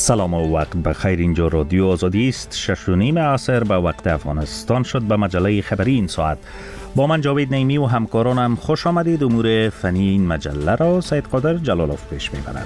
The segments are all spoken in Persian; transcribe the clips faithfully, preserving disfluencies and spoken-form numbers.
سلام و وقت بخیر. اینجا رادیو آزادی است. شش و نیم عصر به وقت افغانستان شد. به مجله خبری این ساعت با من جاوید نعیمی و همکارانم خوش آمدید. امور فنی این مجله را سید قادر جلالوف پیش میبرد.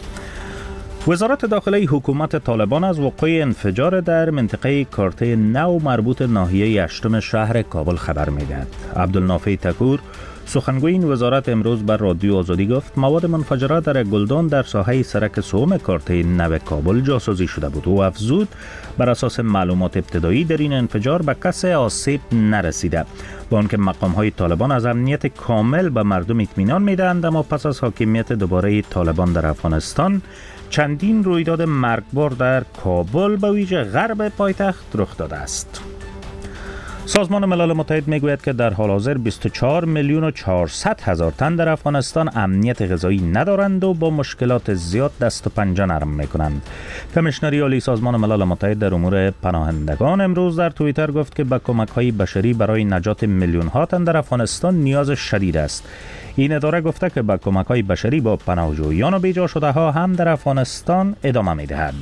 وزارت داخلی حکومت طالبان از وقوع انفجار در منطقه کارته نو مربوط ناحیه هشتم شهر کابل خبر میدهد. عبدالنافع تکور سخنگوی این وزارت امروز بر رادیو آزادی گفت مواد منفجره در گلدان در ساحه سرک سوم کارته نو کابل جاسازی شده بود و افزود بر اساس معلومات ابتدایی در این انفجار به کس آسیب نرسیده. با آنکه مقام‌های طالبان از امنیت کامل به مردم اطمینان می‌دهند، اما پس از حاکمیت دوباره طالبان در افغانستان چندین رویداد مرگبار در کابل به ویژه غرب پایتخت رخ داده است. سازمان ملل متحد میگوید که در حال حاضر بیست و چهار میلیون و چهارصد هزار تن در افغانستان امنیت غذایی ندارند و با مشکلات زیاد دست و پنجه نرم میکنند. کمیشنری عالی سازمان ملل متحد در امور پناهندگان امروز در توییتر گفت که به کمک‌های بشری برای نجات میلیون ها تن در افغانستان نیاز شدید است. این اداره گفته که به کمک‌های بشری با پناهجویان و بیجا شده ها هم در افغانستان ادامه می‌دهد.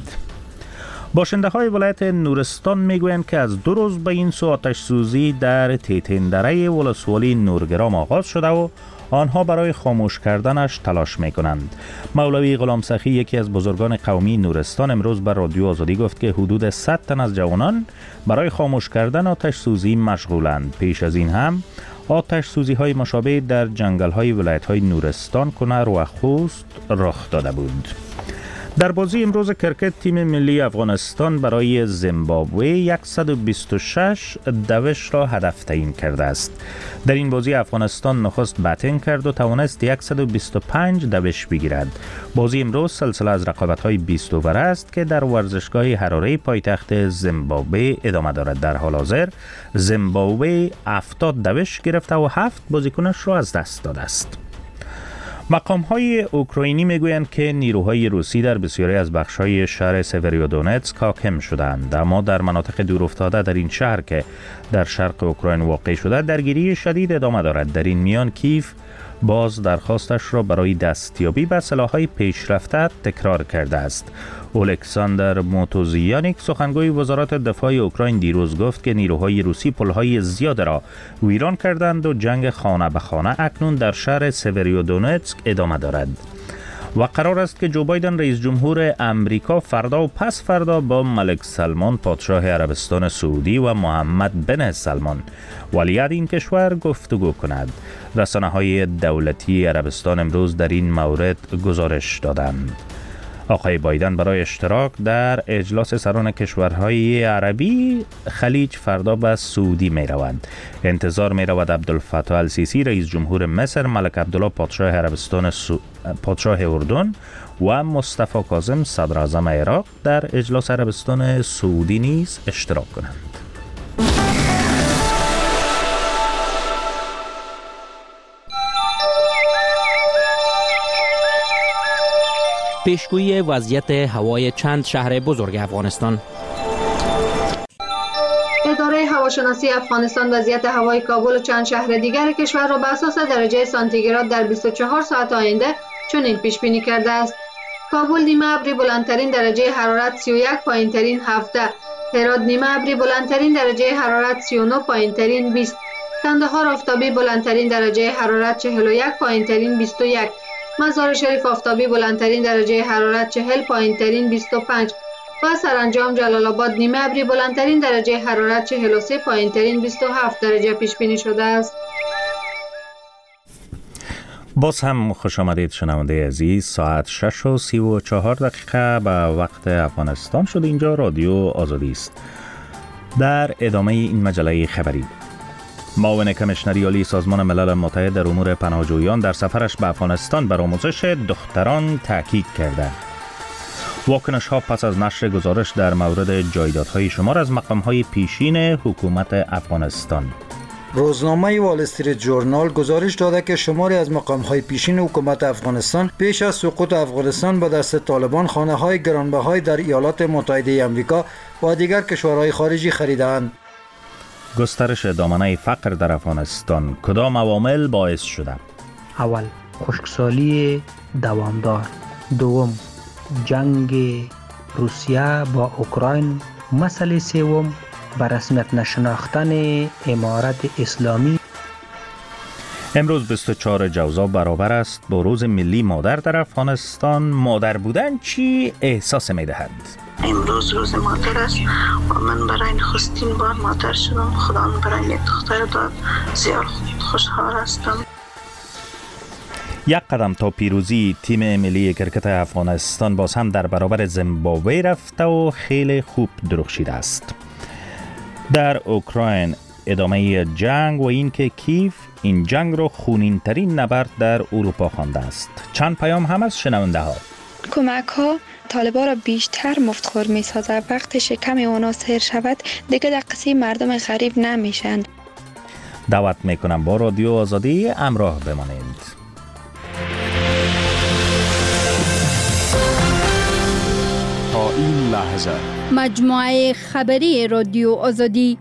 باشنده های ولایت نورستان میگویند که از دو روز به این سو آتش سوزی در تیتندره ولسوالی نورگرام آغاز شده و آنها برای خاموش کردنش تلاش میکنند. مولوی غلام سخی، یکی از بزرگان قومی نورستان، امروز بر رادیو آزادی گفت که حدود صد تن از جوانان برای خاموش کردن آتش سوزی مشغولند. پیش از این هم آتش سوزی های مشابه در جنگل های ولایت های نورستان، کنر و خوست رخ داده بود. در بازی امروز کرکت تیم ملی افغانستان برای زیمبابوه صد و بیست و شش دوش را هدف تعیین کرده است. در این بازی افغانستان نخست بتینگ کرد و توانست صد و بیست و پنج دوش بگیرد. بازی امروز سلسله از رقابت‌های بیست اوور است که در ورزشگاه حراره پایتخت زیمبابوه ادامه دارد. در حال حاضر زیمبابوه هفتاد دوش گرفته و هفت بازیکنش را از دست داده است. مقام‌های اوکراینی میگویند که نیروهای روسی در بسیاری از بخش‌های شهر سوریودونتسک حاکم شدند، اما در مناطق دورافتاده در این شهر که در شرق اوکراین واقع شده درگیری شدید ادامه دارد. در این میان کیف باز درخواستش را برای دستیابی به سلاح‌های پیشرفته تکرار کرده است. الکساندر موتوزیانیک سخنگوی وزارت دفاع اوکراین دیروز گفت که نیروهای روسی پل‌های زیاد را ویران کردند و جنگ خانه به خانه اکنون در شهر سوریودونتسک ادامه دارد. و قرار است که جو بایدن رئیس جمهور امریکا فردا و پس فردا با ملک سلمان پادشاه عربستان سعودی و محمد بن سلمان ولیعهد این کشور گفتگو کند. رسانه‌های دولتی عربستان امروز در این مورد گزارش دادند. آقای بایدن برای اشتراک در اجلاس سران کشورهای عربی خلیج فردا به سعودی می روند. انتظار می رود عبدالفتاح السیسی رئیس جمهور مصر، ملک عبدالله پادشاه عربستان سو... پادشاه اردن و مصطفی کاظم صدر اعظم عراق در اجلاس عربستان سعودی نیز اشتراک کنند. پیشگویی وضعیت هوای چند شهر بزرگ افغانستان. اداره هواشناسی افغانستان وضعیت هوای کابل و چند شهر دیگر کشور را بر اساس درجه سانتیگراد در بیست و چهار ساعت آینده چنین پیش بینی کرده است: کابل نیمه ابری بلندترین درجه حرارت سی و یک، پایینترین هفده. هرات نیمه ابری بلندترین درجه حرارت سی و نه، پایینترین بیست. کندهار آفتابی بلندترین درجه حرارت چهل و یک، پایینترین بیست و یک. مزار شریف آفتابی بلندترین درجه حرارت چهل، پایینترین بیست و پنج و سرانجام جلال آباد نیمه ابری بلندترین درجه حرارت چهل و سه، پایینترین بیست و هفت درجه پیش بینی شده است. باز هم خوش آمدید شنونده عزیز. ساعت شش و سی و چهار دقیقه به وقت افغانستان شده. اینجا رادیو آزادی است. در ادامه این مجله خبری، معاون کمیشنری عالی سازمان ملل متحد در امور پناهجویان در سفرش به افغانستان بر آموزش دختران تاکید کرده. واکنش ها پس از نشر گزارش در مورد جایدادهای شمار از مقام‌های پیشین حکومت افغانستان. روزنامه وال استریت جورنال گزارش داده که شماری از مقام‌های پیشین حکومت افغانستان پیش از سقوط افغانستان به دست طالبان خانه‌های گرانبهای در ایالات متحده آمریکا و دیگر کشورهای خارجی خریدند. گسترش دامنه فقر در افغانستان کدام عوامل باعث شده؟ اول، خشکسالی دوامدار. دوم، جنگ روسیه با اوکراین. مسئله سوم به رسمیت نشناختن امارت اسلامی. امروز بیست و چهارم جوزا برابر است با روز ملی مادر در افغانستان. مادر بودن چی احساس می دهد؟ امروز روز مادر است و من برای نخستین بار مادر شدم. خدا من برای یک دختر داد. زیاد خوشحال هستم. یک قدم تا پیروزی، تیم ملی کرکت افغانستان باز هم در برابر زیمبابوه رفته و خیلی خوب درخشیده است. در اوکراین ادامه جنگ و اینکه کیف این جنگ رو خونین ترین نبرد در اروپا خوانده است. چند پیام هم از شنونده ها. کمک ها طالبان را بیشتر مفتخور می سازد. وقتی شکم اونا سیر شود دیگه در قصه مردم غریب نمیشن. دعوت میکنم با رادیو آزادی همراه بمانید. تا این لحظه مجموعه خبری رادیو آزادی.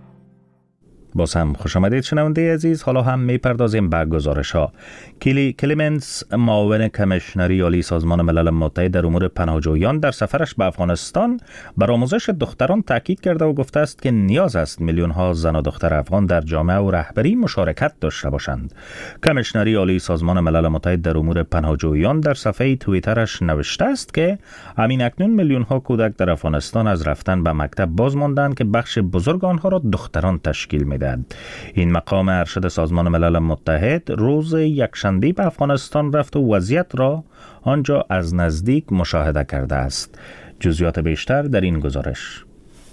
باز هم خوش آمدید شنونده عزیز. حالا هم میپردازیم به گزارش ها. کلی کلیمنز، معاون کمیشنری عالی سازمان ملل متحد در امور پناهجویان، در سفرش به افغانستان بر آموزش دختران تاکید کرده و گفته است که نیاز است میلیون ها زن و دختر افغان در جامعه و رهبری مشارکت داشته باشند. کمیشنری عالی سازمان ملل متحد در امور پناهجویان در صفحه توییترش نوشته است که همین اکنون میلیون ها کودک در افغانستان از رفتن به مکتب باز ماندند که بخش بزرگ آنها را دختران تشکیل می‌دهند. این مقام ارشد سازمان ملل متحد روز یکشنبه به افغانستان رفت و وضعیت را آنجا از نزدیک مشاهده کرده است. جزئیات بیشتر در این گزارش.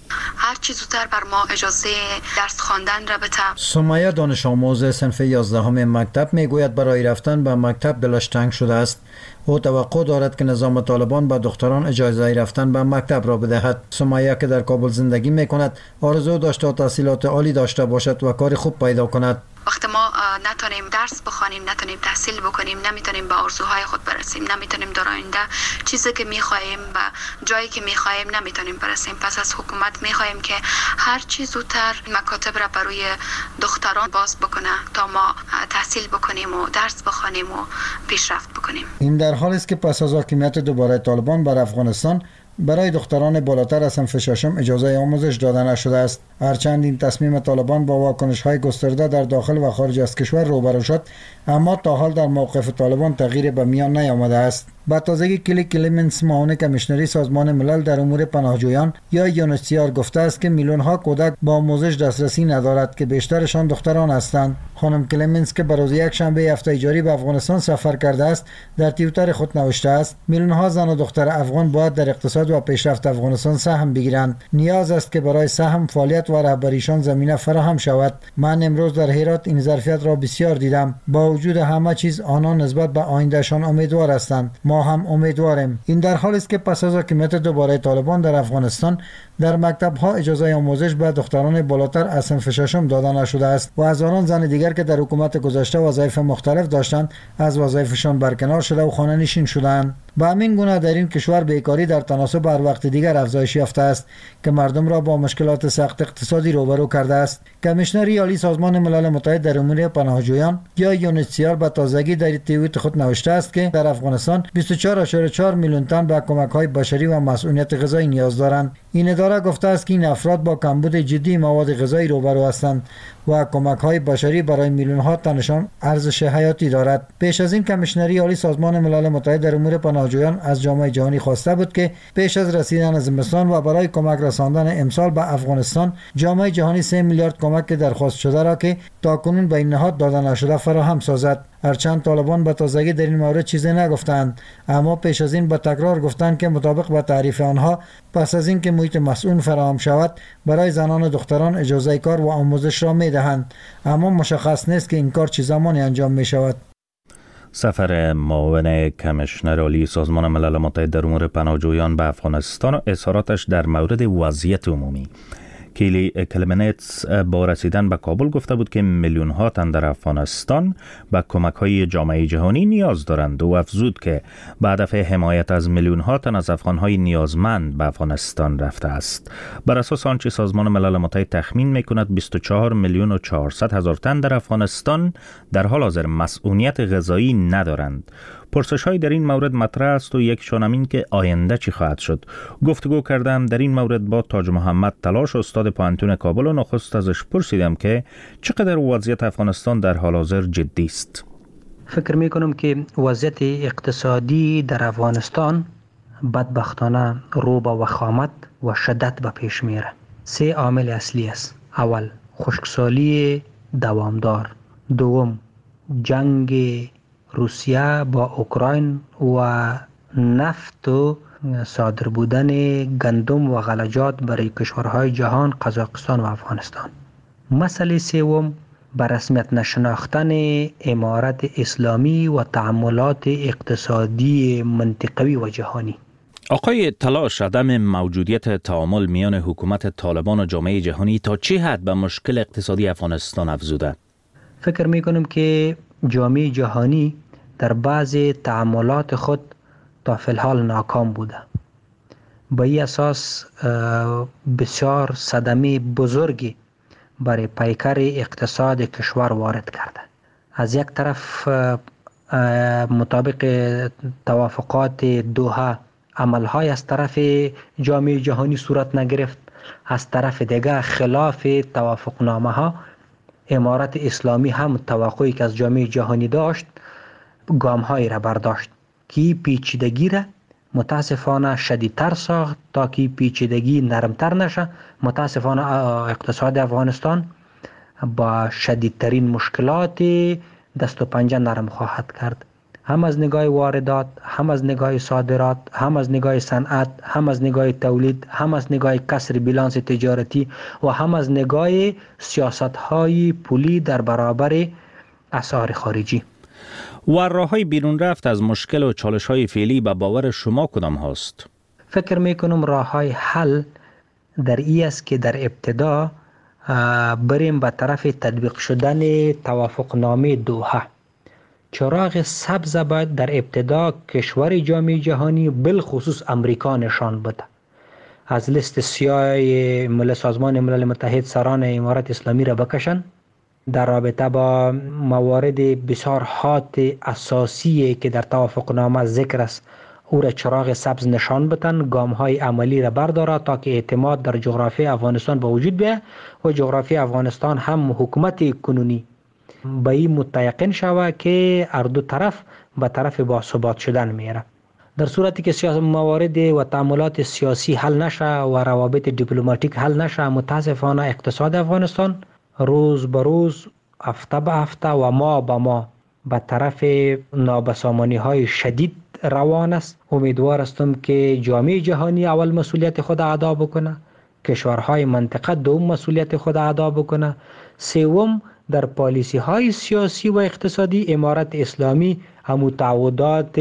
هر چی زودتر بر ما اجازه درس خواندن را بده. سمیه دانش آموز صنف یازدهم مکتب میگوید برای رفتن به مکتب دلش تنگ شده است. او توقع دارد که نظام طالبان به دختران اجازه رفتن به مکتب را بدهد. سمیه که در کابل زندگی میکند آرزو داشت تا تحصیلات عالی داشته باشد و کار خوب پیدا کند. وقتی ما نتونیم درس بخوانیم، نتونیم تحصیل بکنیم، نمیتونیم به آرزوهای خود برسیم، نمیتونیم در آینده چیزی که میخواهیم و جایی که میخواهیم نمیتونیم برسیم. پس از حکومت میخواهیم که هر چی زودتر مکاتب را برای دختران باز بکنه تا ما تحصیل بکنیم و درس بخوانیم و پیشرفت بکنیم. این در حالی است که پس از حاکمیت دوباره طالبان بر افغانستان برای دختران بالاتر از صنف ششم اجازه آموزش داده نشده است. هرچند این تصمیم طالبان با واکنش‌های گسترده در داخل و خارج از کشور روبرو شد، اما تا حال در موقف طالبان تغییر به میان نیامده است. با تازگی کلی کلیمنز، معاون کمیشنری سازمان ملل در امور پناهجویان یا یونیسیار گفته است که میلیون ها کودک با آموزش دسترسی ندارد که بیشترشان دختران هستند. خانم کلیمنز که بروز یک شنبه هفته جاری به افغانستان سفر کرده است، در توییتر خود نوشته است میلیون ها زن و دختر افغان باید در اقتصاد و پیشرفت افغانستان سهم بگیرند. نیاز است که برای سهم، فعالیت و رهبریشان زمینه فراهم شود. من امروز در هرات این ظرفیت را بسیار دیدم. با وجود همه چیز آنان نسبت به آیندهشان امیدوار هستند. ما هم امیدواریم. این در حالی است که پس از حکومت دوباره طالبان در افغانستان در مکتب‌ها اجازه آموزش به دختران بالاتر از صنف ششم داده نشده است و هزاران زن دیگر که در حکومت گذشته وظایف مختلف داشتند از وظایفشان برکنار شده و خانه نشین شدند. به همین گونه در این کشور بیکاری در تناسب هر وقت دیگر افزایش یافته است که مردم را با مشکلات سخت اقتصادی روبرو کرده است. کمیشنری عالی سازمان ملل متحد در امور پناهجویان یا یونیسیار به تازگی در توییت خود نوشته است که در افغانستان بیست و چهار ممیز چهار میلیون تن به کمک‌های بشری و مسئولیت غذایی نیاز دارند. این اداره گفته است که این افراد با کمبود جدی مواد غذایی روبرو هستند و کمک‌های بشری برای میلیون‌ها تنشان ارزش حیاتی دارد. پیش از این کمیشنری عالی سازمان ملل متحد در امور پناهجویان از جامعه جهانی خواسته بود که پیش از رسیدن زمستان و برای کمک رساندن امسال به افغانستان جامعه جهانی سه میلیارد کمک درخواست شده را که تاکنون به این نهاد داده نشده فراهم سازد. هرچند طالبان به تازگی در این مورد چیزی نگفتند، اما پیش از این به تکرار گفتند که مطابق با تعریف آنها پس از اینکه محیط مسئول فراهم شود برای زنان و دختران اجازه کار و آموزش را میدهند، اما مشخص نیست که این کار چه زمانی انجام می شود. سفر معاون کمیشنر عالی سازمان ملل متحد در امور پناهجویان به افغانستان و اظهاراتش در مورد وضعیت عمومی. کلی کلیمنز با رسیدن به کابل گفته بود که میلیون ها تن در افغانستان به کمک های جامعه جهانی نیاز دارند و افزود که به هدف حمایت از میلیون ها تن از افغان های نیازمند به افغانستان رفته است. بر اساس آنچه سازمان ملل متحد تخمین میکند بیست و چهار میلیون و چهارصد هزار تن در افغانستان در حال حاضر مسئولیت غذایی ندارند. پرسش های در این مورد مطرح است و یکشان همین که آینده چی خواهد شد. گفتگو کردم در این مورد با تاج محمد تلاش، استاد پوهنتون کابل، و نخست ازش پرسیدم که چقدر وضعیت افغانستان در حال حاضر جدی است. فکر می کنم که وضعیت اقتصادی در افغانستان بدبختانه رو به وخامت و شدت به پیش میره. سه عامل اصلی است. اول، خشکسالی دوامدار. دوم، جنگ روسیه با اوکراین و نفت و صادر بودن گندم و غلجات برای کشورهای جهان، قزاقستان و افغانستان. مسئله سوم، به رسمیت نشناختن امارت اسلامی و تعاملات اقتصادی منطقوی و جهانی. آقای تلاش، عدم موجودیت تعامل میان حکومت طالبان و جامعه جهانی تا چه حد به مشکل اقتصادی افغانستان افزوده؟ فکر می کنم که جامعه جهانی در بعض تعاملات خود تا فی الحال ناکام بوده. به این اساس بسیار صدمه بزرگی برای پیکر اقتصاد کشور وارد کرده. از یک طرف مطابق توافقات دوحه عملهای از طرف جامعه جهانی صورت نگرفت، از طرف دیگر خلاف توافقنامه ها امارت اسلامی هم توقعی که از جامعه جهانی داشت گام هایی را برداشت که پیچیدگی را متاسفانه شدیدتر ساخت تا که پیچیدگی نرمتر نشه. متاسفانه اقتصاد افغانستان با شدیدترین مشکلات دست و پنجه نرم خواهد کرد، هم از نگاه واردات، هم از نگاه صادرات، هم از نگاه صنعت، هم از نگاه تولید، هم از نگاه کسر بیلانس تجارتی و هم از نگاه سیاست‌های پولی در برابر اسعار خارجی. و راه‌های بیرون رفت از مشکل و چالش‌های فعلی به باور شما کدام هاست؟ فکر می‌کنم راه‌های حل در این است که در ابتدا بریم به طرف تطبیق شدن توافقنامه دوحه. چراغ سبز باید در ابتدا کشور جامعه جهانی بالخصوص امریکا نشان بده. از لیست سیاه مل سازمان ملل متحد سران امارت اسلامی را بکشن، در رابطه با موارد بسیار حاد اساسی که در توافقنامه ذکر است او را چراغ سبز نشان بدن، گام های عملی را برداره تا که اعتماد در جغرافی افغانستان به وجود بیاید و جغرافی افغانستان هم حکومت کنونی به این متیقن شود که هر دو طرف به طرف باثبات شدن میره. در صورتی که سیاست موارد و تعاملات سیاسی حل نشه و روابط دیپلماتیک حل نشه، متاسفانه اقتصاد افغانستان روز به روز، هفته به هفته و ماه به ماه به طرف نابسامانی های شدید روان است. امیدوار هستم که جامعه جهانی اول مسئولیت خود ادا بکنه، کشورهای منطقه دوم مسئولیت خود ادا بکنه، سوم در پالیسی های سیاسی و اقتصادی امارت اسلامی همو تعهدات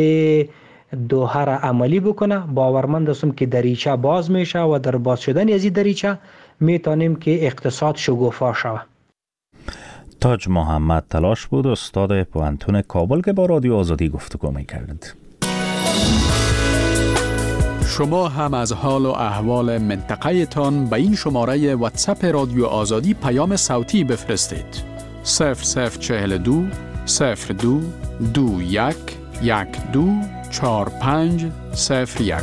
دوحه را عملی بکنه. باورمند هستم که دریچه باز میشه و در باز شدن از این دریچه میتونیم که اقتصاد شگوفا شود. تاج محمد تلاش بود، استاد پوهنتون کابل، که با رادیو آزادی گفتگو میکرد. شما هم از حال و احوال منطقه تان به این شماره واتساپ رادیو آزادی پیام صوتی بفرستید. صفر صفر چهل دو صفر دو دو یک یک دو چهار پنج صفر یک.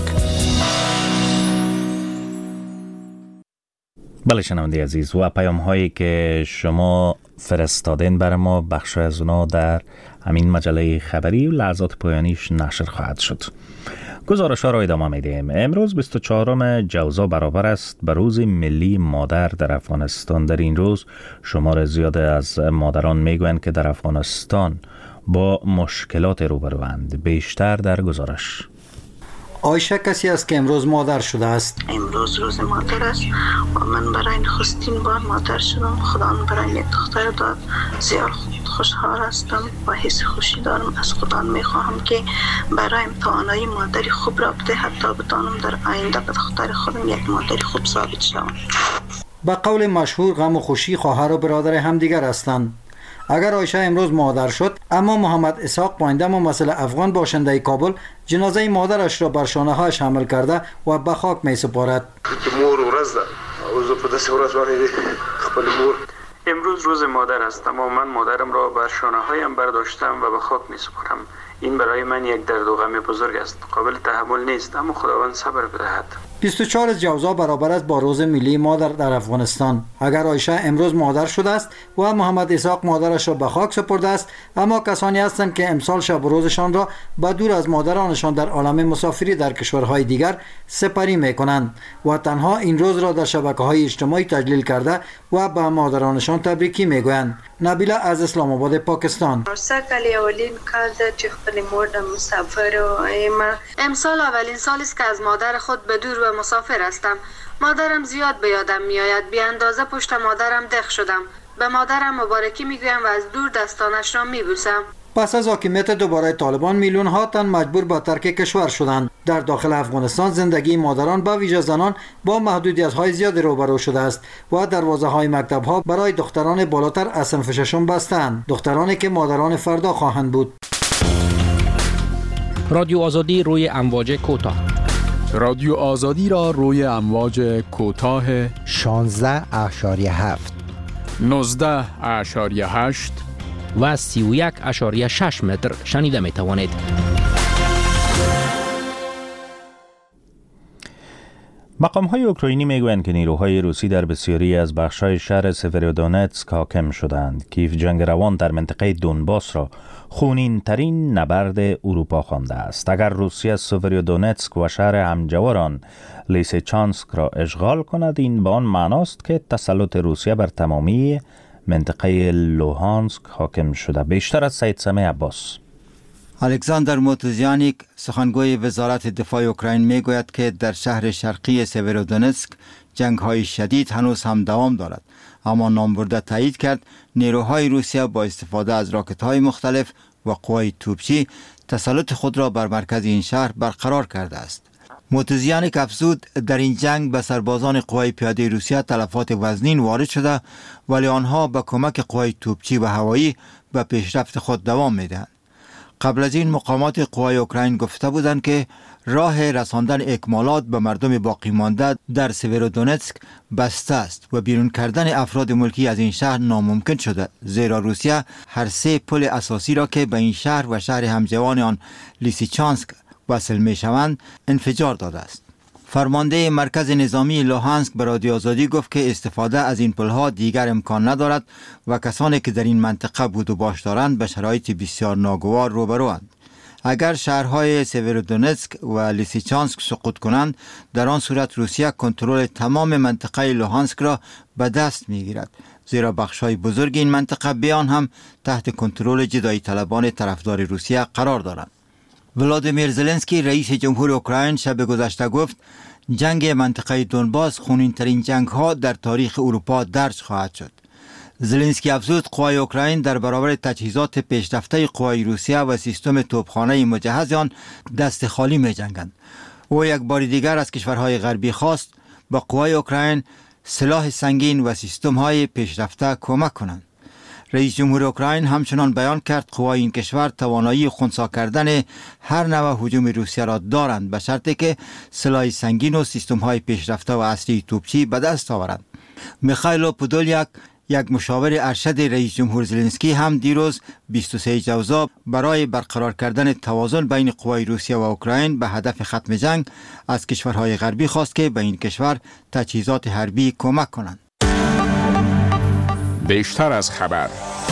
بله شنونده عزیز، و پیام هایی که شما فرستادین بر ما، بخش از اونا در همین مجله خبری و لحظات پایانیش نشر خواهد شد. گزارش ها را ادامه میدیم. امروز بیست و چهارم جوزا برابر است به روز ملی مادر در افغانستان. در این روز شمار زیاد از مادران میگویند که در افغانستان با مشکلات روبروند. بیشتر در گزارش. آیشه کسی است که امروز مادر شده است. امروز روز مادر است و من برای نخستین بار مادر شدم. خدا برای من دختر داد. زیاد خوشحال هستم و حس خوشی دارم. از خدا میخواهم که برایم توانایی مادری خوب را بده، حتی بتانم در آینده به دختر خودم یک مادری خوب ثابت شوم. به قول مشهور غم و خوشی خواهر و برادر همدیگر هستند. اگر آیشه امروز مادر شد، اما محمد اسحاق پاینده ممثل افغان باشنده کابل جنازه مادرش را بر شانه هایش حمل کرده و به خاک می سپارد. مور ورځ ده او زه په داسې ورځ باندې خپل مور امروز روز مادر است، اما من مادرم را بر شانه هایم برداشتم و به خاک می سپارم. این برای من یک درد و غم بزرگ است، قابل تحمل نیست، اما خداوند صبر بدهد. بیست و چهار جوزا برابر است با روز ملی مادر در افغانستان. اگر عایشه امروز مادر شده است و محمد اسحاق مادرش را به خاک سپرده است، اما کسانی هستند که امسال شب و روزشان را به دور از مادرانشان در عالم مسافری در کشورهای دیگر سپری میکنند و تنها این روز را در شبکه‌های اجتماعی تجلیل کرده و به مادرانشان تبریکی میگویند. نبیله از اسلام آباد پاکستان. امسال اولین سال است که از مادر خود به دور و مسافر هستم. مادرم زیاد به یادم میآید، بی اندازه پشت مادرم دق شدم. به مادرم مبارکی میگویم و از دور دستانش را میبوسم. پس از حاکمیت دوباره طالبان میلیون ها تن مجبور به ترک کشور شدند. در داخل افغانستان زندگی مادران به ویژه زنان با محدودیت های زیاد روبرو شده است و دروازه های مکتب ها برای دختران بالاتر از صنف ششم بستند، دخترانی که مادران فردا خواهند بود. رادیو آزادی روی امواج کوتاه. رادیو آزادی را روی امواج کوتاه شانزده اشاریه هفت، نوزده اشاریه هشت و سی و یک اشاریه شش متر شنیده می توانید. مقام‌های اوکراینی میگویند که نیروهای روسی در بسیاری از بخش‌های شهر سوورودونتسک حاکم شدند. کیف جنگ روان در منطقه دونباس را خونین‌ترین نبرد اروپا خوانده است. اگر روسیه سوورودونتسک و شهر همجوار آن لیسیچانسک را اشغال کند، این به آن معناست که تسلط روسیه بر تمامی منطقه لوهانسک حاکم شده. بیشتر از سید سمیع عباس. الکساندر موتوزیانیک سخنگوی وزارت دفاع اوکراین میگوید که در شهر شرقی سوورودونتسک جنگ‌های شدید هنوز هم دوام دارد، اما نامبرده تایید کرد نیروهای روسیه با استفاده از راکت‌های مختلف و قوای توپچی تسلط خود را بر مرکز این شهر برقرار کرده است. موتوزیانیک افزود در این جنگ به سربازان قوای پیاده روسیه تلفات وزنین وارد شده، ولی آنها با کمک قوای توپچی و هوایی به پیشرفت خود دوام میدهند. قبل از این مقامات قوای اوکراین گفته بودند که راه رساندن اکمالات به مردم باقی مانده در سوورودونتسک بسته است و بیرون کردن افراد ملکی از این شهر ناممکن شده، زیرا روسیه هر سه پل اساسی را که به این شهر و شهر همجوان آن لیسیچانسک وصل می شوند انفجار داده است. فرمانده مرکز نظامی لوهانسک به رادیو آزادی گفت که استفاده از این پلها دیگر امکان ندارد و کسانی که در این منطقه بود و باش دارند به شرایط بسیار ناگوار روبروند. اگر شهرهای سوورودونتسک و لیسیچانسک سقوط کنند، در آن صورت روسیه کنترل تمام منطقه لوهانسک را به دست میگیرد، زیرا بخش‌های بزرگ این منطقه بیان هم تحت کنترل جدایی طلبان طرفدار روسیه قرار دارند. ولادیمیر زلنسکی رئیس جمهور اوکراین شب گذشته گفت جنگ منطقه دونباس خونین‌ترین جنگ‌ها در تاریخ اروپا درج خواهد شد. زلنسکی افزود قوای اوکراین در برابر تجهیزات پیشرفته قوای روسیه و سیستم توپخانه مجهز آن دست خالی می‌جنگند. او یک بار دیگر از کشورهای غربی خواست با قوای اوکراین سلاح سنگین و سیستم‌های پیشرفته کمک کنند. رئیس جمهور اوکراین همچنان بیان کرد قوای این کشور توانایی خنثی کردن هر نوع هجوم روسیه را دارند، به شرطی که سلاح سنگین و سیستم‌های پیشرفته و اصلی توپچی به دست آورند. میخائیل پودولیاک، یک مشاور ارشد رئیس جمهور زلنسکی، هم دیروز بیست و سه جوزا برای برقرار کردن توازن بین قوای روسیه و اوکراین به هدف ختم جنگ از کشورهای غربی خواست که به این کشور تجهیزات حربی کمک کنند. بیشتر از خبر.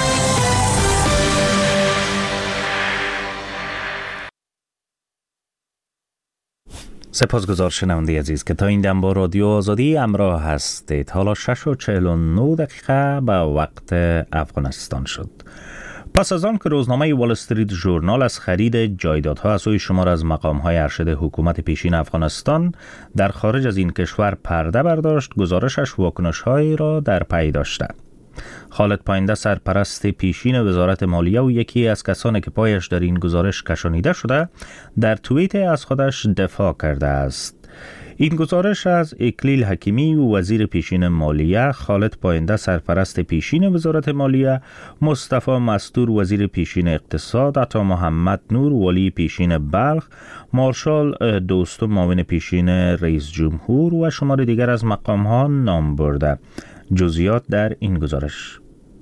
سپاسگزار شنونده عزیز که تا این دم با رادیو آزادی همراه هستید. حالا شش و چهل و نه دقیقه به وقت افغانستان شد. پس از آن که روزنامه وال استریت ژورنال از خرید جایدادها از سوی شمار از مقام‌های ارشد حکومت پیشین افغانستان در خارج از این کشور پرده برداشت، گزارشش واکنش‌هایی را در پی داشته. خالد پاینده، سرپرست پیشین وزارت مالیه و یکی از کسانی که پایش در این گزارش کشانیده شده، در توییت از خودش دفاع کرده است. این گزارش از اکلیل حکیمی و وزیر پیشین مالیه، خالد پاینده سرپرست پیشین وزارت مالیه، مصطفی مستور وزیر پیشین اقتصاد، عطا محمد نور ولی پیشین بلخ، مارشال دوستم معاون پیشین رئیس جمهور و شمار دیگر از مقام‌ها نام برده. جزئیات در این گزارش.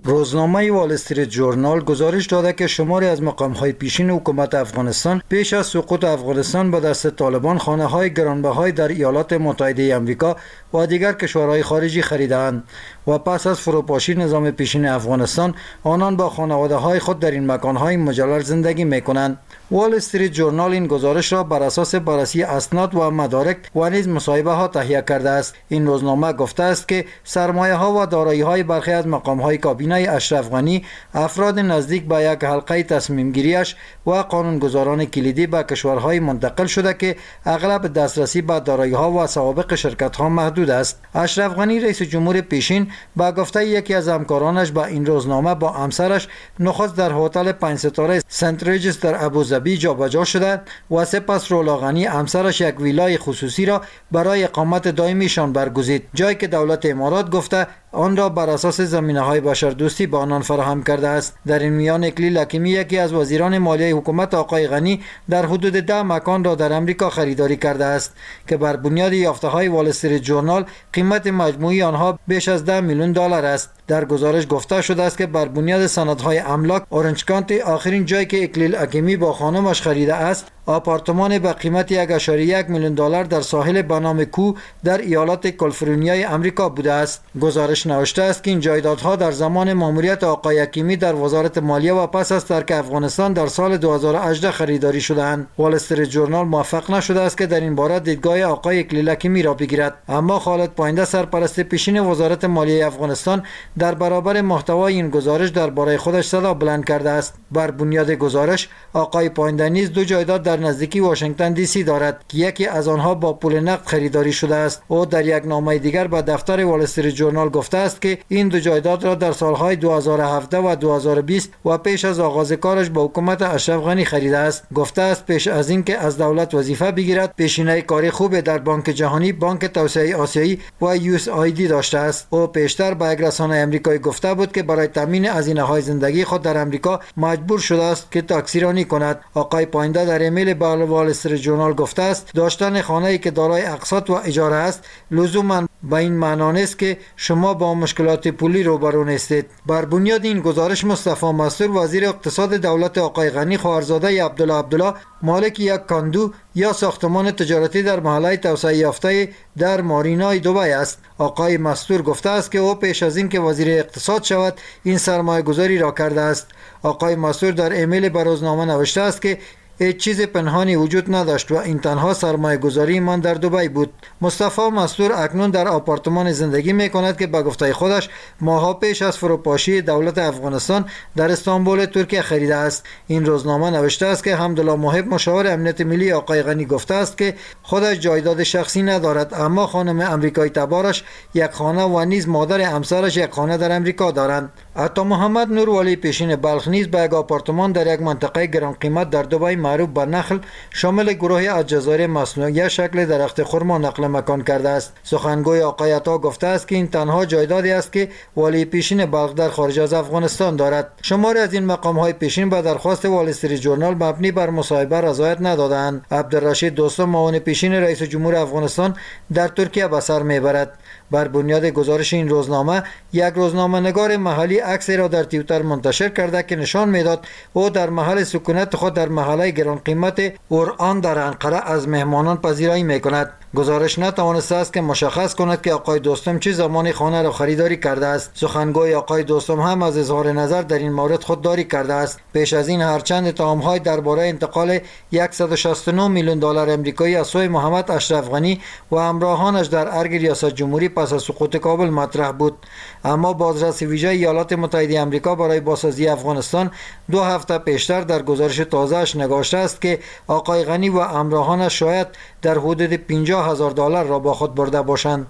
روزنامه وال استریت جورنال گزارش داده که شماری از مقام‌های پیشین حکومت افغانستان پیش از سقوط افغانستان به دست طالبان خانه‌های گرانبهای در ایالات متحده آمریکا و دیگر کشورهای خارجی خریدند و پس از فروپاشی نظام پیشین افغانستان آنان با خانواده‌های خود در این مکان‌های مجلل زندگی می‌کنند. وال استریت جورنال این گزارش را بر اساس بررسی اسناد و مدارک و نیز مصاحبه ها تهیه کرده است. این روزنامه گفته است که سرمایه ها و دارایی های برخی از مقام های کابینه اشرف غنی، افراد نزدیک به یک حلقه تصمیم گیریش و قانونگذاران کلیدی به کشورهای منتقل شده که اغلب دسترسی به دارایی ها و سوابق شرکت ها محدود است. اشرف غنی رئیس جمهور پیشین با گفته یکی از همکارانش با این روزنامه با همسرش نخست در هتل پنج ستاره سنت ریجس در ابوظبی جابجا شده و سپس رولا غنی همسرش یک ویلای خصوصی را برای اقامت دائمیشان برگزید، جایی که دولت امارات گفته آن را بر اساس زمینه‌های بشردوستی به آنان فراهم کرده است. در این میان اکلیل حکیمی یکی از وزیران مالیه حکومت آقای غنی در حدود ده مکان را در امریکا خریداری کرده است که بر بنیاد یافته‌های وال استریت جورنال قیمت مجموعی آنها بیش از ده میلیون دلار است. در گزارش گفته شده است که بر بنیاد سندهای املاک اورنج کانتی آخرین جایی که اکلیل حکیمی با خانمش خریده است آپارتمان به قیمت یک و یک میلیون دلار در ساحل به نام کو در ایالات کالیفرنیای آمریکا بوده است. گزارش نوشته است که این جایدادها در زمان ماموریت آقای حکیمی در وزارت مالیه و پس از ترک افغانستان در سال دو هزار و هجده خریداری شده‌اند. وال استریت جورنال موفق نشده است که در این باره دیدگاه آقای اکلیل حکیمی را بگیرد، اما خالد پاینده سرپرست پیشین وزارت مالیه افغانستان در برابر محتوای این گزارش درباره خودش صدا بلند کرده است. بر بنیاد گزارش آقای پاینده نیز دو جایداد در نزدیکی واشنگتن دی سی دارد که یکی از آنها با پول نقد خریداری شده است. او در یک نامه دیگر به دفتر وال استریت جورنال گفته است که این دو جایداد را در سالهای دو هزار و هفده و دو هزار و بیست و پیش از آغاز کارش با حکومت اشرف غنی خریده است. گفته است پیش از اینکه از دولت وظیفه بگیرد پیشینه کاری خوب در بانک جهانی، بانک توسعه آسیایی و یو اس آی دی داشته است. او پیشتر به یک رسانه آمریکایی گفته بود که برای تامین هزینه‌های زندگی خود در آمریکا مجبور شده است که تاکسیرانی کند. آقای پاینده در ایمیل به وال استریت جورنال گفته است داشتن خانه‌ای که دارای اقساط و اجاره است لزوما به این معنا نیست که شما با مشکلات پولی روبرو نیستید. بر بنیاد این گزارش مصطفی مستور وزیر اقتصاد دولت آقای غنی خواهرزاده عبدالله عبدالله مالک یک کاندو یا ساختمان تجارتی در محله توسعه یافته در مارینای دبی است. آقای مستور گفته است که او پیش از اینکه وزیر اقتصاد شود این سرمایه گذاری را کرده است. آقای مستور در ایمیل به روزنامه نوشته است که هیچ چیز پنهانی وجود نداشت و این تنها سرمایه گذاری من در دبی بود. مصطفی مستور اکنون در آپارتمان زندگی می کند که به گفته خودش ماها پیش از فروپاشی دولت افغانستان در استانبول ترکیه خریده است. این روزنامه نوشته است که حمدالله محب مشاور امنیت ملی آقای غنی گفته است که خودش جایداد شخصی ندارد، اما خانم امریکایی تبارش یک خانه و نیز مادر همسرش یک خانه در امریکا دارند. عطا محمد نور ولی پیشین بلخ نیز به یک آپارتمان در یک منطقه گران قیمت در دبی معروف به نخل شامل گروه الجزایر مصنوعی شکل درخت خرما نقل مکان کرده است. سخنگوی آقای عطا گفته است که این تنها جایدادی است که ولی پیشین بلخ در خارج از افغانستان دارد. شماری از این مقام های پیشین به درخواست وال استریت جورنال مبنی بر مصاحبه رضایت ندادند. عبدالرشید دوستم معاون پیشین رئیس جمهور افغانستان در ترکیه به سر میبرد. بر بنیاد گزارش این روزنامه یک روزنامه نگار محلی عکسی را در توییتر منتشر کرده که نشان میداد او در محل سکونت خود در محله گران قیمت اوران در انقره از مهمانان پذیرایی میکند. گزارش نتوانسته است که مشخص کند که آقای دوستم چه زمانی خانه را خریداری کرده است. سخنگوی آقای دوستم هم از اظهار نظر در این مورد خودداری کرده است. پیش از این هرچند اتهام‌های درباره انتقال صد و شصت و نه میلیون دلار آمریکایی از سوی محمد اشرف غنی و همراهانش در ارگ ریاست جمهوری پس از سقوط کابل مطرح بود، اما بازرس ویژه ایالات متحده آمریکا برای بازسازی افغانستان دو هفته پیشتر در گزارش تازه‌اش نگاشته است که آقای غنی و همراهانش شاید در حدود پنجاه هزار دلار را با خود برده باشند.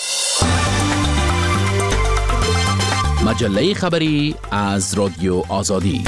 مجله خبری از رادیو آزادی.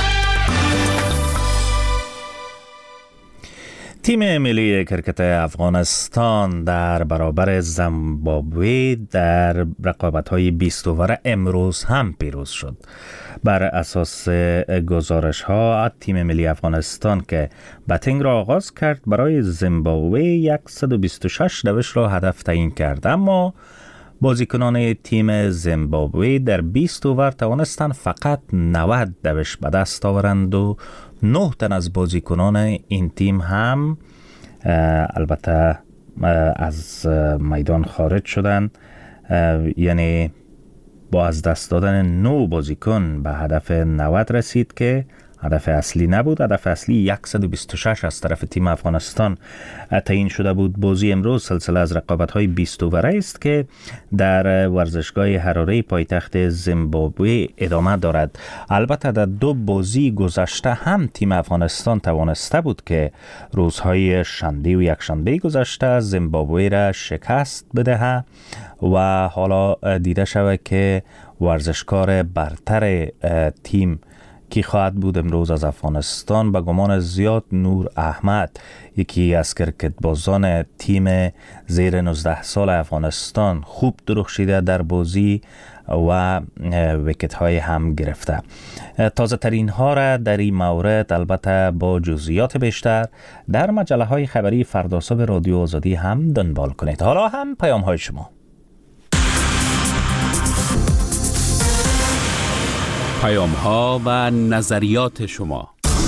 تیم ملی کرکت افغانستان در برابر زیمبابوه در رقابت‌های بیست اوور امروز هم پیروز شد. بر اساس گزارش‌ها تیم ملی افغانستان که بتینگ را آغاز کرد برای زیمبابوه صد و بیست و شش دوش را هدف تعیین کرد، اما بازیکنان تیم زیمبابوه در بیست اوور توانستند فقط نود دوش به دست آورند و نه تن از بازیکنان این تیم هم البته از میدان خارج شدند، یعنی با از دست دادن نه بازیکن به هدف نود رسید که هدف اصلی نبود. هدف اصلی صد و بیست و شش از طرف تیم افغانستان تعیین شده بود. بازی امروز سلسله از رقابت‌های بیست اووره است که در ورزشگاه حراره پایتخت زیمبابوه ادامه دارد. البته در دو بازی گذشته هم تیم افغانستان توانسته بود که روزهای شنبه و یکشنبه گذشته زیمبابوه را شکست بدهد و حالا دیده شود که ورزشکار برتر تیم کی خواهد بود امروز از افغانستان. به گمان زیاد نور احمد، یکی از کرکتبازان تیم زیر نوزده سال افغانستان، خوب درخشیده در بازی و ویکت های هم گرفته. تازه ترین ها را در این مورد البته با جزئیات بیشتر در مجله های خبری فردا صبح رادیو آزادی هم دنبال کنید. حالا هم پیام های شما. پیام ها و نظریات شما.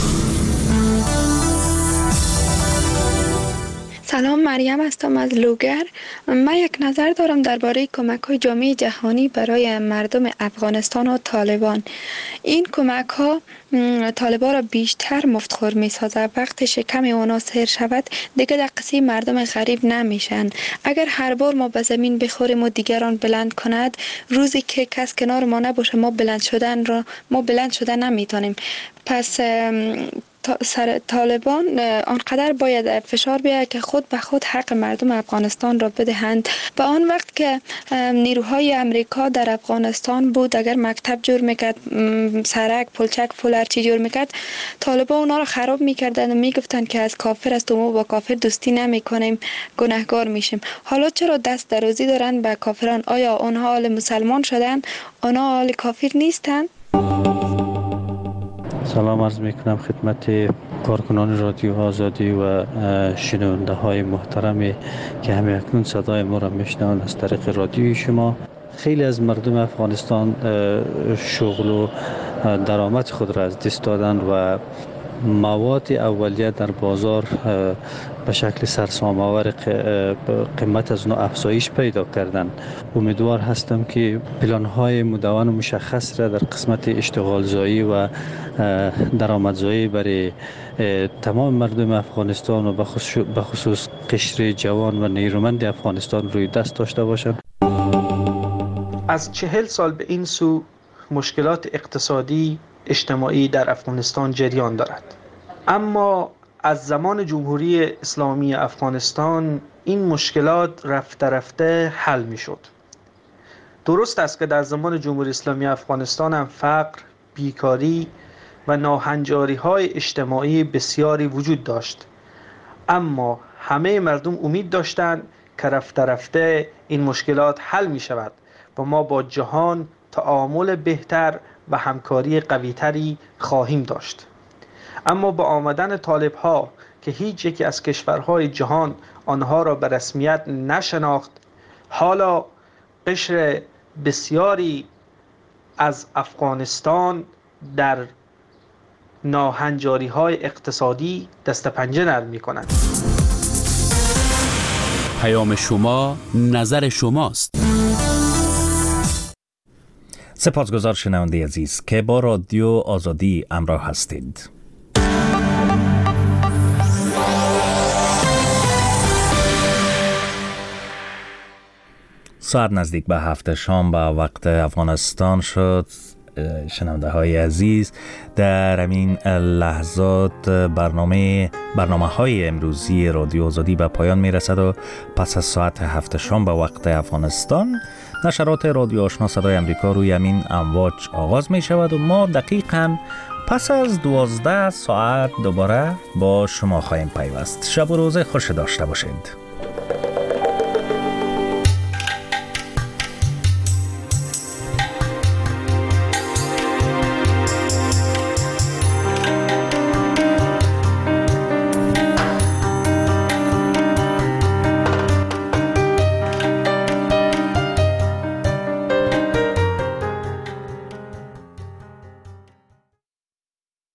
سلام، مریم هستم از لوگر. من یک نظر دارم درباره کمک های جامعه جهانی برای مردم افغانستان و طالبان. این کمک ها طالبان را بیشتر مفتخور می سازد. وقتی شکم اونا سیر شود دیگه در قصه مردم غریب نمیشن. اگر هر بار ما به زمین بخوریم و دیگران بلند کند، روزی که کس کنار ما نباشه ما بلند شدن را ما بلند شدن نمیتونیم. پس سر طالبان آنقدر باید فشار بیاید که خود به خود حق مردم افغانستان را بدهند. به آن وقت که نیروهای امریکا در افغانستان بود، اگر مکتب جور میکرد، سرک، پلچک، پل هرچی جور میکرد، طالبان اونا را خراب میکردن و میگفتن که از کافر است و ما با کافر دوستی نمیکنیم، گناهگار میشیم. حالا چرا دست درازی دارن به کافران؟ آیا آنها آل مسلمان شدن؟ آنها آل کافر نیستن؟ سلام عرض میکنم خدمت کارکنان رادیو آزادی و شنونده های محترمی که همه اکنون صدای ما را میشنوند از طریق رادیوی شما. خیلی از مردم افغانستان شغل و درآمد خود را از دست دادن و مواد اولیه در بازار به شکل سرسام‌آور قیمت از نوع افزایش پیدا کردن. امیدوار هستم که پلان‌های مدون و مشخص را در قسمت اشتغالزایی و درآمدزایی برای تمام مردم افغانستان و به خصوص قشر جوان و نیرومند افغانستان روی دست داشته باشند. از چهل سال به این سو مشکلات اقتصادی اجتماعی در افغانستان جریان دارد، اما از زمان جمهوری اسلامی افغانستان این مشکلات رفته رفته حل می شد. درست است که در زمان جمهوری اسلامی افغانستان هم فقر، بیکاری و ناهنجاری های اجتماعی بسیاری وجود داشت، اما همه مردم امید داشتند که رفته رفته این مشکلات حل می شود و ما با جهان تعامل بهتر و همکاری قویتری خواهیم داشت. اما با آمدن طالب ها که هیچ یکی از کشورهای جهان آنها را به رسمیت نشناخت، حالا قشر بسیاری از افغانستان در ناهنجاری های اقتصادی دست پنجه نرم می کنند. پیام شما، نظر شماست. سپاسگزار شنونده عزیز که با رادیو آزادی همراه هستید. ساعت نزدیک به هفت شام به وقت افغانستان شد. شنونده های عزیز، در همین لحظات برنامه برنامه های امروزی رادیو آزادی به پایان می رسد و پس از ساعت هفت شام به وقت افغانستان نشرات رادیو آشنا صدای امریکا روی همین امواج آغاز می شود و ما دقیقاً پس از دوازده ساعت دوباره با شما خواهیم پیوست. شب و روز خوش داشته باشید.